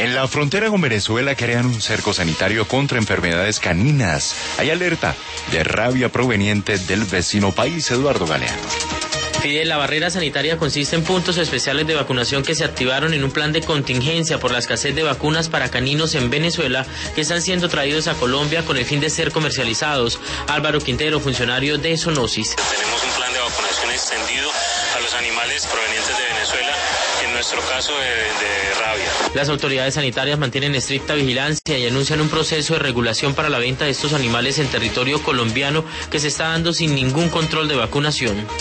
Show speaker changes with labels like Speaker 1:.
Speaker 1: En la frontera con Venezuela crean un cerco sanitario contra enfermedades caninas. Hay alerta de rabia proveniente del vecino país. Eduardo Galeano.
Speaker 2: Fidel, la barrera sanitaria consiste en puntos especiales de vacunación que se activaron en un plan de contingencia por la escasez de vacunas para caninos en Venezuela que están siendo traídos a Colombia con el fin de ser comercializados. Álvaro Quintero, funcionario de Zoonosis.
Speaker 3: Tenemos un plan de vacunación extendido a los animales provenientes de Venezuela, en nuestro caso de rabia.
Speaker 2: Las autoridades sanitarias mantienen estricta vigilancia y anuncian un proceso de regulación para la venta de estos animales en territorio colombiano que se está dando sin ningún control de vacunación.